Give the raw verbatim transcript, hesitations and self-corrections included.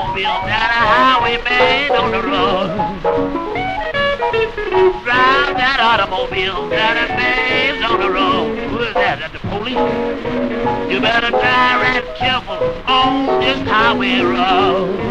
automobile down a highwayman on the road. Drive that automobile down a man on the road. Who is that? That's the police. You better drive right careful on this highway road.